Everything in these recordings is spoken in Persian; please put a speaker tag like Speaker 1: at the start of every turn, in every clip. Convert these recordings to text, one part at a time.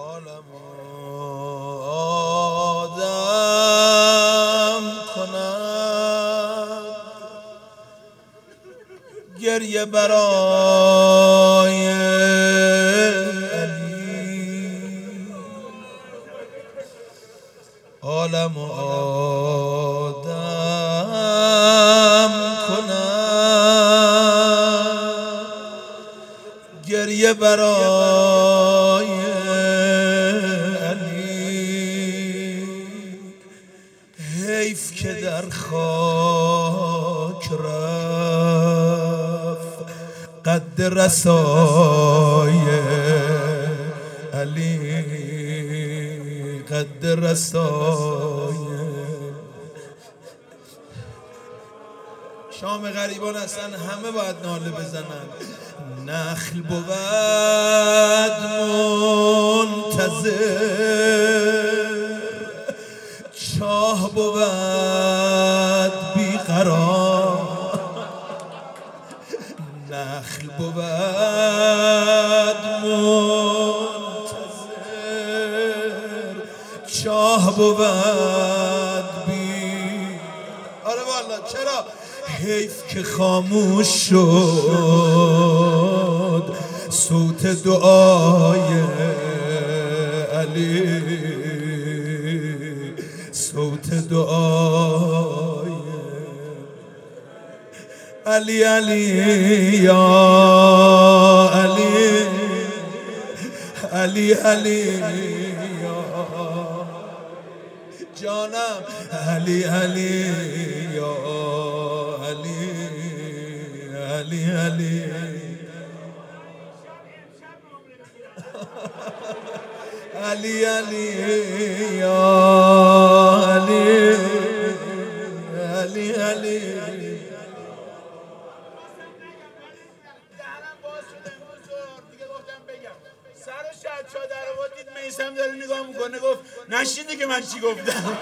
Speaker 1: عالم آدم کند گریه برای علی، عالم آدم کند گریه برای حیف که در خاک رفت قد رسای علی، قد رسای. شام غریبان اصلا همه باید ناله بزنن. نخل بود منتظر، چاه بود بیقرار. نخل بود منتظر، چاه بود آره والا چرا؟ حیف که خاموش شد صوت دعای علی، صوت دعای علی. علی یا علی، علی علی یا جانم، علی علی یا علی، علی علی علی علی یا علی، علی علی.
Speaker 2: سر شد در آورد دید میثم داره نگاه میکنه، گفت نشیدی که من چی گفتم؟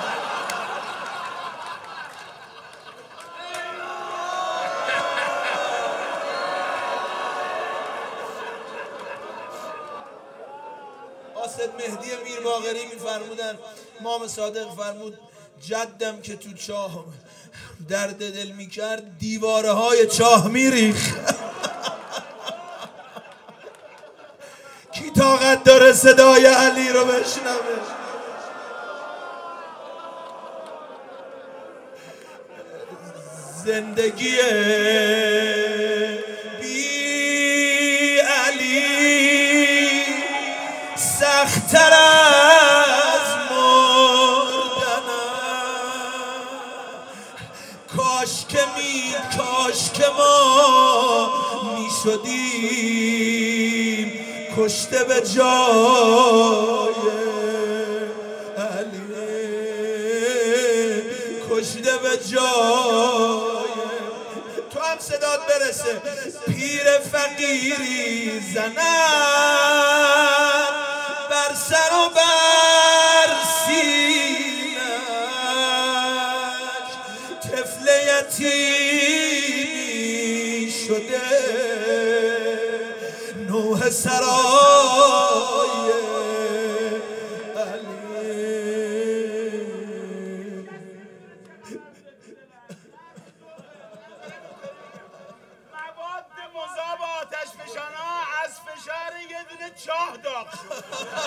Speaker 1: قاصد مهدی میر باقری میفرمودن، امام صادق فرمود جدم که تو چاه درد دل میکرد دیواره های چاه میریخ. کی طاقت داره صدای علی رو بشنوه؟ زندگی بی علی سخت‌تر از مردن. کاش که ما میشدیم کشته به جای علی، کشته به جای تو هم صدات برسه. پیر فقیری زنم بر سر و بر سینش، طفل یتیمی شده نوح سرای علی.
Speaker 2: مواد مذاب آتش فشانا از فشار یه دونه چاه داغ شد.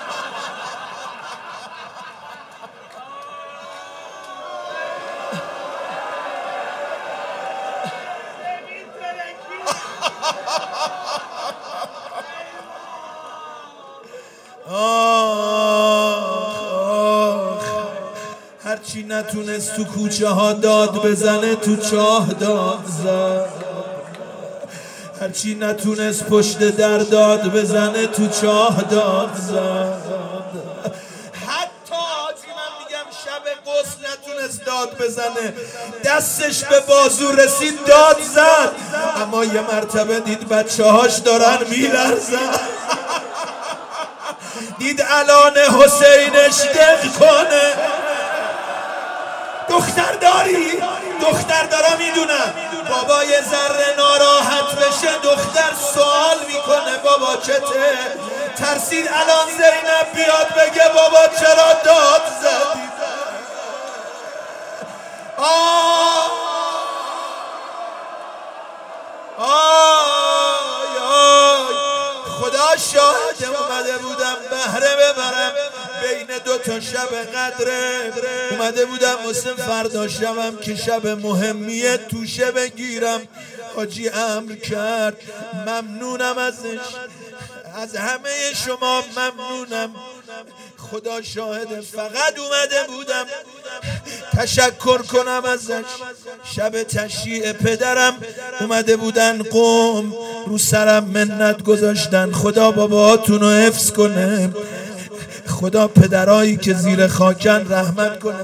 Speaker 1: هرچی نتونست تو کوچه ها داد بزنه تو چاه داد زد، هرچی نتونست پشت در داد بزنه تو چاه داد زد. حتی حاجی من میگم شب غسل نتونست داد بزنه، دستش به بازو رسید داد زد. اما یه مرتبه دید بچه هاش دارن میلرزن، دید الان حسینش دق کنه. دختر داری؟ دختر دارا میدونم بابا یه ذره ناراحت بشه دختر سوال میکنه بابا چته؟ ترسید الان زینب بیاد بگه بابا چرا داد زدی؟ خدا شاهد اومده بودم بهره ببرم بین دو تا شب قدره، اومده بودم واسه فردا شبم که شب مهمیه توشه بگیرم. حاجی امر کرد، ممنونم ازش، از همه شما ممنونم. خدا شاهده فقط اومده بودم تشکر کنم ازش. شب تشییع پدرم اومده بودن قوم رو سرم منت گذاشتن. خدا باباتون رو حفظ کنه، خدا پدرایی که زیر خاکن رحمت کنه.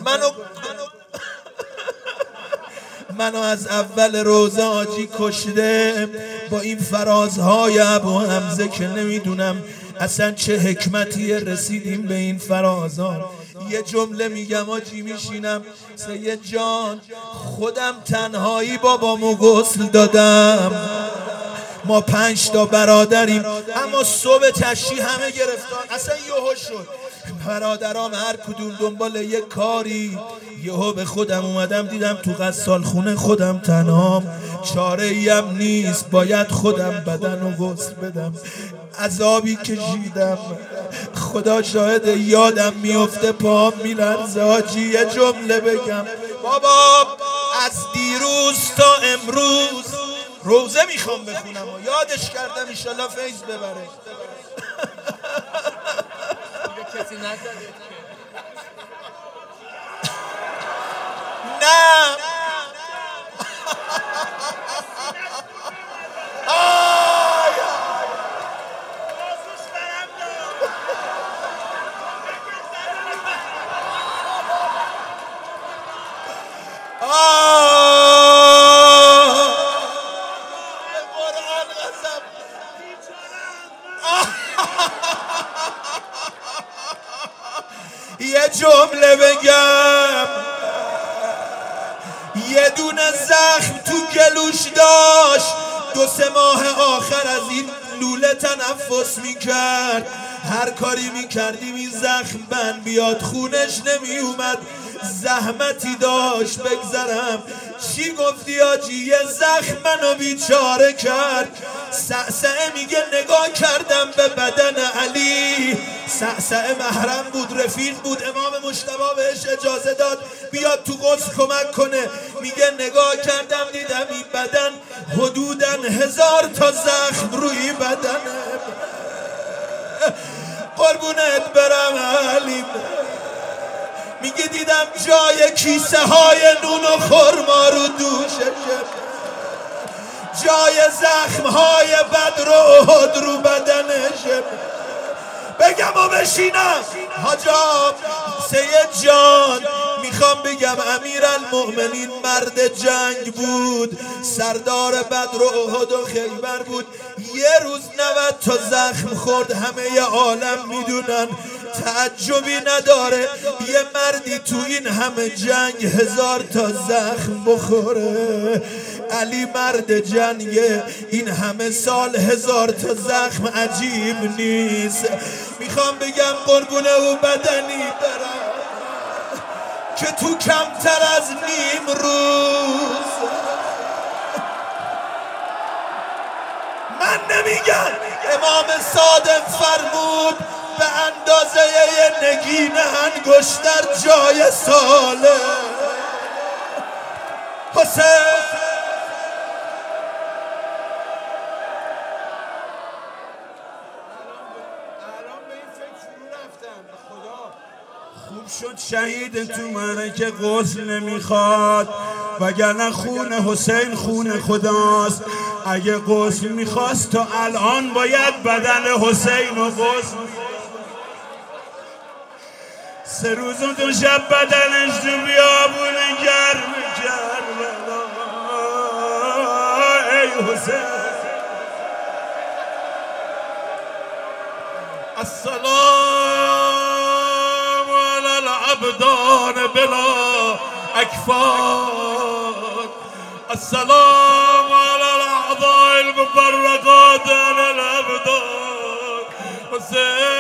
Speaker 1: منو از اول روزه آجی کشده با این فرازهای ابو حمزه که نمیدونم اصلا چه حکمتی رسیدیم به این فرازها. یه جمله میگم آجی میشینم سید جان خودم تنهایی بابامو غسل دادم. ما 5 تا برادریم اما صبح تشییع همه گرفتار، اصلا یهو شد برادرام هر کدوم دنبال یه کاری. یهو به خودم اومدم دیدم تو غسال خونه خودم تنهام، چاره ایم نیست باید خودم بدن و غسل بدم. عذابی کشیدم خدا شاهد یادم میفته پام میلرزه. حاجی یه جمله بگم بابا از دیروز تا امروز روزه میخوام بخونم و یادش کردم ایشالله فیض ببره.
Speaker 3: کسی نزده
Speaker 1: نه یه جمله بگم، یه دونه زخم تو گلوش داشت 2-3 ماه آخر از این لوله تنفس میکرد. هر کاری میکردیم این زخم بند بیاد خونش نمیومد. زحمتی داشت بگذرم. چی گفتی آجی؟ یه زخم منو بیچاره کرد. سعسعه میگه نگاه کردم به بدن علی. سعسعه محرم بود، رفیق بود، امام مجتبی بهش اجازه داد بیاد تو غسل کمک کنه. میگه نگاه کردم دیدم این بدن حدوداً 1000 تا زخم روی بدنه. قربونت برم علی. میگه دیدم جای کیسه های نون و خرما رو دوششه، جای زخم های بدر و احد رو بدنشه. بگم و بشینم حاجاب سید جان میخوام بگم امیرالمؤمنین مرد جنگ بود، سردار بدر و احد و خیبر بود. یه روز 90 تا زخم خورد، همه عالم میدونن، تعجبی نداره یه مردی تو این همه جنگ 1000 تا زخم بخوره. علی مرد جنگه، این همه سال 1000 تا زخم عجیب نیست. میخوام بگم قربونه او بدنی برم که تو کمتر از نیم روز، من نمیگم، امام صادق فرمود به اندازه یه نگین انگشتر جای ساله. حسین خوب شد شهید تو منه که غسل نمیخواد، وگرنه خون حسین خون خداست. اگه غسل میخواست تا الان باید بدن حسین رو غسل 3 روز و 2 شب بدنش تو بیابون گرم کربلا. ای حسین السلام علی الابدان بلا اکفان، السلام على الأعضاء المفرقات على الأبدان حسين